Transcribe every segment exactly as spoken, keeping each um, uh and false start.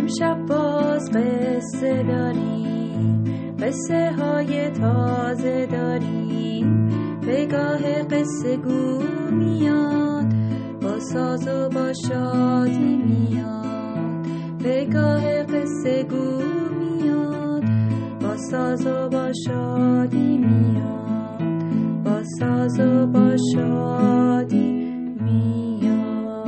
امشب باز قصه داریم، قصه های تازه داریم. پگاه قصه گو میاد، با ساز و با شادی میاد. پگاه قصه گو میاد، با ساز و با شادی میاد. با ساز و با شادی میاد.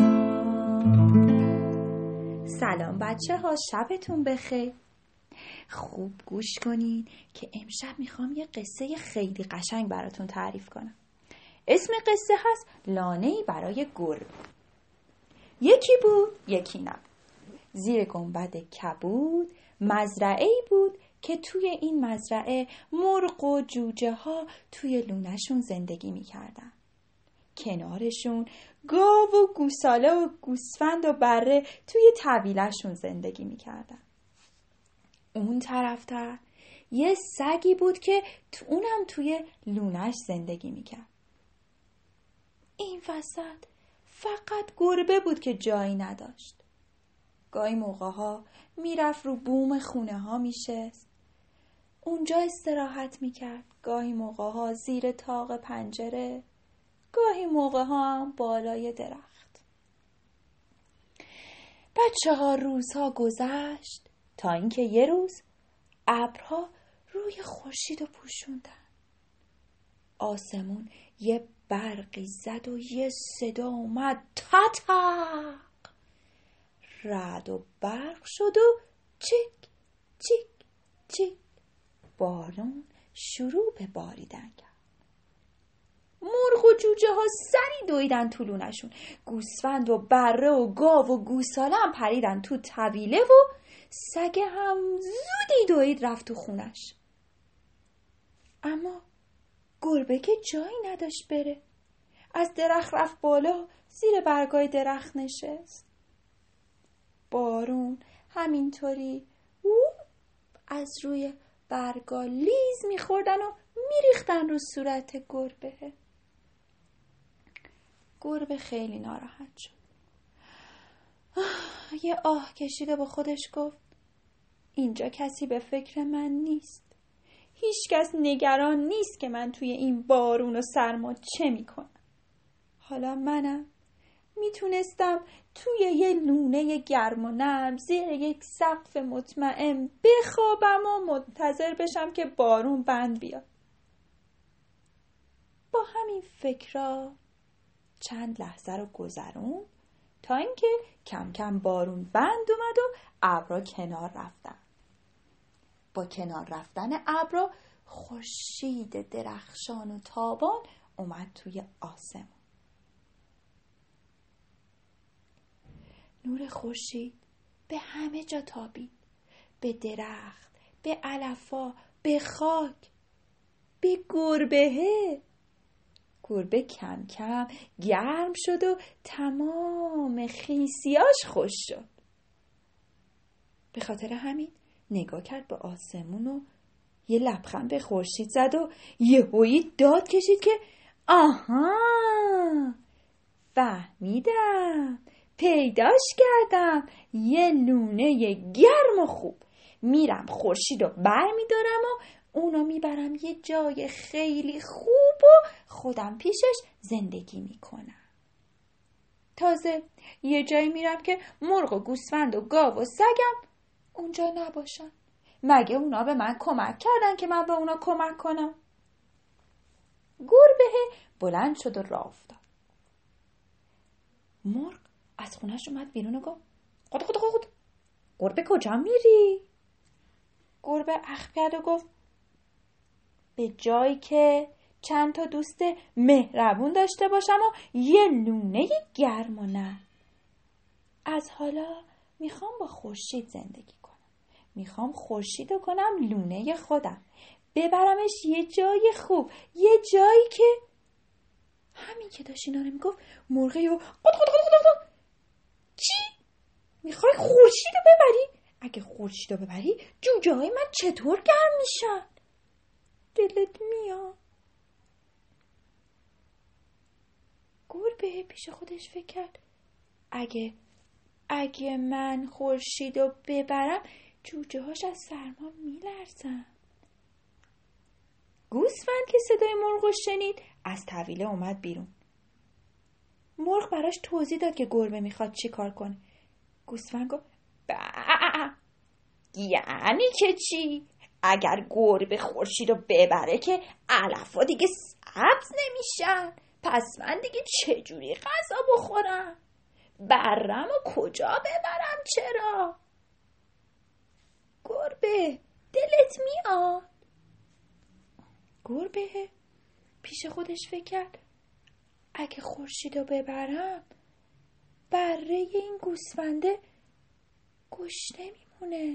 سلام بچه ها، شبتون بخیر. خوب گوش کنین که امشب میخوام یه قصه خیلی قشنگ براتون تعریف کنم. اسم قصه هست لانه‌ای برای گربه. یکی بود یکی نه. زیر گنبد کبود مزرعه‌ای بود که توی این مزرعه مرغ و جوجه ها توی لونه‌شون زندگی میکردن. کنارشون گاو و گوساله و گوسفند و بره توی طویله‌شون زندگی میکردن. اون طرفتر یه سگی بود که تو اونم توی لونش زندگی میکرد. این وسط فقط گربه بود که جایی نداشت. گاهی موقع‌ها میرفت رو بوم خونه ها میشست، اونجا استراحت میکرد. گاهی موقع‌ها زیر طاق پنجره، گاهی موقع‌ها هم بالای درخت. بچه ها روزها گذشت تا اینکه یه روز ابرها روی خورشید رو پوشوندن. آسمون یه برقی زد و یه صدا اومد تتق. رعد و برق شد و چیک چیک چیک بارون شروع به باریدن کرد. مرغ و جوجه ها سری دویدن تو لونشون. گوسفند و بره و گاو و گوساله هم پریدن تو طویله و سگ هم زودی دوید رفت تو خونش. اما گربه که جایی نداشت بره. از درخت رفت بالا، زیر برگای درخت نشست. بارون همینطوری از روی برگا لیز میخوردن و میریختن رو صورت گربه. گربه خیلی ناراحت شد. آه، یه آه کشید و با خودش گفت اینجا کسی به فکر من نیست. هیچ کس نگران نیست که من توی این بارون و سرما چه میکنم. حالا منم میتونستم توی یه لونه گرم و نرم زیر یک سقف مطمئن بخوابم و منتظر بشم که بارون بند بیاد. با همین فکرها چند لحظه رو گذرون تا اینکه کم کم بارون بند اومد و ابرها کنار رفتن. با کنار رفتن ابرها خورشید درخشان و تابان اومد توی آسمون. نور خورشید به همه جا تابید، به درخت، به علفا، به خاک، به گربه. گربه کم کم گرم شد و تمام خیسیاش خوش شد. به خاطر همین نگاه کرد به آسمون و یه لبخند به خورشید زد و یهویی داد کشید که آها، فهمیدم، پیداش کردم. یه لونه گرم و خوب. میرم خورشید رو بر میدارم و اونو میبرم یه جای خیلی خوب و خودم پیشش زندگی میکنم. تازه یه جایی میرم که مرغ و گوسفند و گاو و سگم اونجا نباشن. مگه اونا به من کمک کردن که من به اونا کمک کنم؟ گربه بلند شد و راه افتاد. مرغ از خونش اومد بیرون و گفت خود خود خود گربه کجا میری؟ گربه اخم کرد و گفت به جایی که چند تا دوست مهربون داشته باشم و یه لونه گرم و نه. از حالا میخوام با خورشید زندگی کنم. میخوام خورشید رو کنم لونه خودم. ببرمش یه جای خوب، یه جایی که همین که داشت اینا رو میگفت مرغی و قد قد قد قد. چی؟ میخوای خورشید رو ببری؟ اگه خورشید رو ببری جوجه های من چطور گرم میشن؟ دلت میاد؟ گربه پیش خودش فکر کرد اگه اگه من خورشید رو ببرم جوجه هاش از سرما میلرزن. گوسفند که صدای مرغ رو شنید از طویله اومد بیرون. مرغ براش توضیح داد که گربه میخواد چی کار کنه. گوسفند گفت با یعنی که چی؟ اگر گربه خورشید رو ببره که علفا دیگه سبز نمیشن، پس من دیگه چجوری غذا بخورم؟ برم و کجا ببرم؟ چرا؟ گربه دلت میاد؟ گربه پیش خودش فکر کرد اگه خورشید رو ببرم بره این گوسفنده گشنه میمونه.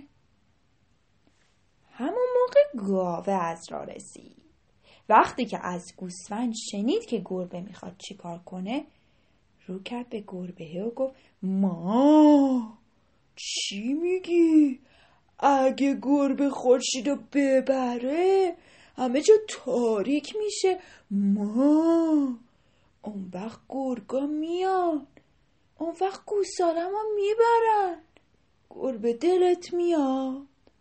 همون موقع گاوه از راه رسید. وقتی که از گوسفند شنید که گربه میخواد چی کار کنه رو کرد به گربه و گفت ما چی میگی؟ اگه گربه خورشید رو ببره همه جا تاریک میشه، ما اون وقت گرگا میان، اون وقت گوسالم ها میبرن. گربه دلت میاد؟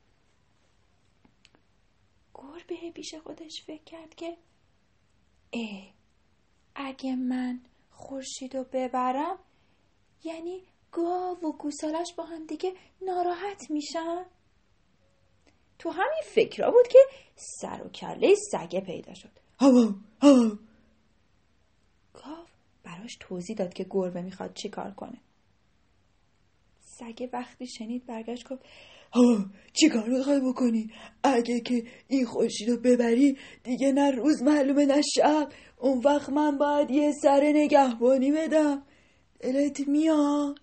گربه پیش خودش فکر کرد که اه اگه من خورشید رو ببرم یعنی گاو و گوسالش با هم دیگه ناراحت میشن. تو همین فکرها بود که سر و کله سگه پیدا شد. هوا هوا. گاو براش توضیح داد که گربه میخواد چی کار کنه. سگه وقتی شنید برگشت گفت ها چی کار میخوای بکنی؟ اگه که این خورشید رو ببری دیگه نه روز معلومه نه شب، اون وقت من باید یه سر نگهبانی بدم. دلت میاد؟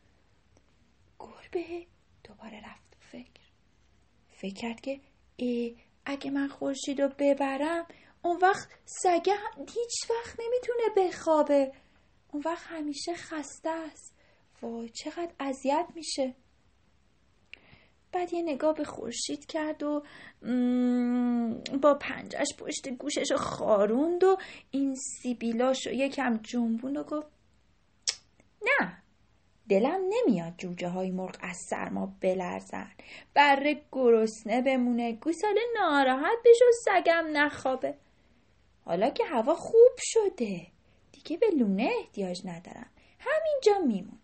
گربه دوباره رفت تو فکر. فکر کرد که ای اگه من خورشید رو ببرم اون وقت سگه هیچ وقت نمیتونه بخوابه، اون وقت همیشه خسته است. وای چقدر اذیت میشه. بعد یه نگاه به خورشید کرد و با پنجش پشت گوشش رو خاروند و این سیبیلاش رو یکم جنبون و گفت نه دلم نمیاد جوجه های مرغ از سرما بلرزن، بره گرسنه بمونه، گوساله ناراحت بشه و سگم نخوابه. حالا که هوا خوب شده دیگه به لونه احتیاج ندارم، همینجا میمونم.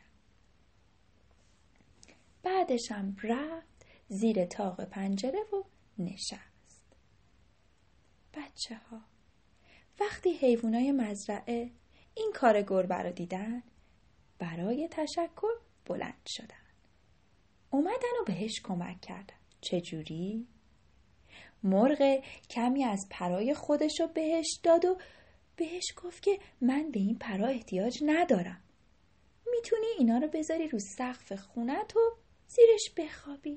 بعدش هم رفت زیر طاق پنجره و نشست. بچه ها وقتی حیوانای مزرعه این کار گربه رو دیدن برای تشکر بلند شدن، اومدن و بهش کمک کردن. چجوری؟ مرغ کمی از پرای خودش رو بهش داد و بهش گفت که من به این پرا احتیاج ندارم، میتونی اینا رو بذاری رو سقف خونت و زیرش بخوابی.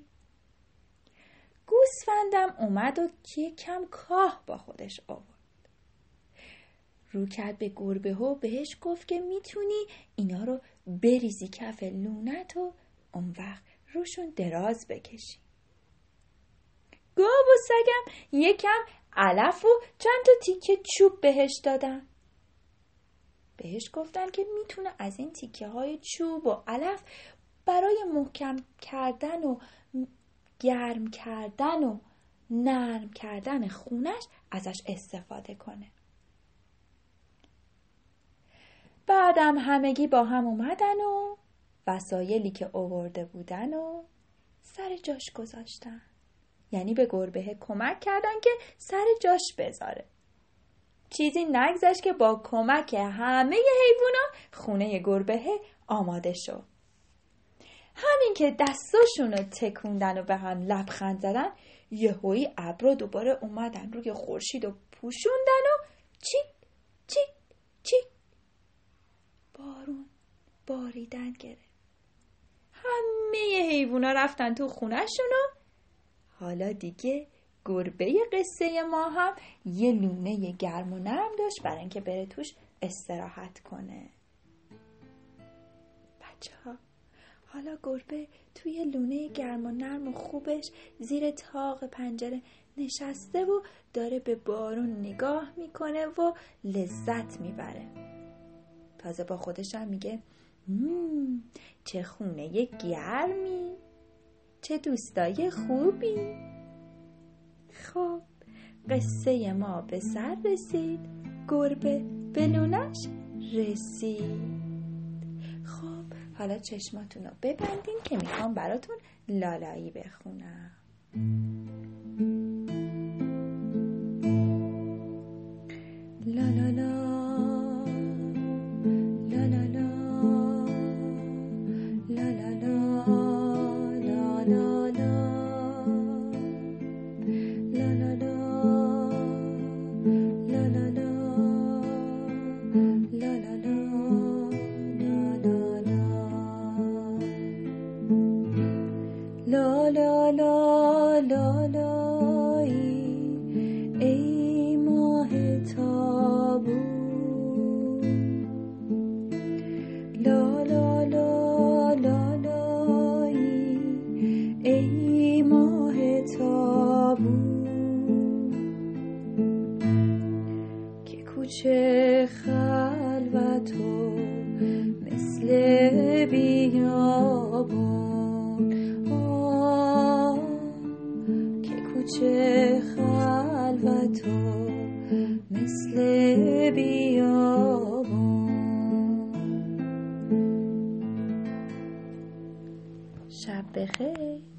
گوسفندم اومد و کم کاه با خودش آورد. رو کرد به گربه و بهش گفت که میتونی اینا رو بریزی کف لونت و اون وقت روشون دراز بکشی. گاو و سگم یکم علف و چند تا تیکه چوب بهش دادن. بهش گفتن که میتونه از این تیکه های چوب و علف برای محکم کردن و گرم کردن و نرم کردن خونش ازش استفاده کنه. بعدم همگی با هم اومدن و وسایلی که آورده بودن و سر جاش گذاشتن. یعنی به گربه کمک کردن که سر جاش بذاره. چیزی نگذشت که با کمک همه حیوونا خونه گربه آماده شد. همین که دستاشون رو تکوندن و به هم لبخند زدن یهویی ابرا دوباره اومدن روی خورشید و پوشوندن و چیک چیک چیک بارون باریدن گرفت. همه حیوونا رفتن تو خونه‌شون و حالا دیگه گربه قصه ما هم یه لونه گرم و نرم داشت برای اینکه بره توش استراحت کنه. بچه ها حالا گربه توی لونه گرم و نرم و خوبش زیر طاق پنجره نشسته و داره به بارون نگاه میکنه و لذت میبره. تازه با خودش هم میگه مم، چه خونه گرمی، چه دوستای خوبی. خب قصه ما به سر رسید، گربه به لونش رسید. خب حالا چشماتون رو ببندین که میخوام براتون لالایی بخونم. لا لا لا لا لا لا لا لا لا لا لا لا لا لا لا لایی ای ماه تابون، لا لا لا لا لایی ای ماه تابون، که کوچه خلوت و مثل بیابان، چه خلوت و مثل بیابان. شب بخیر.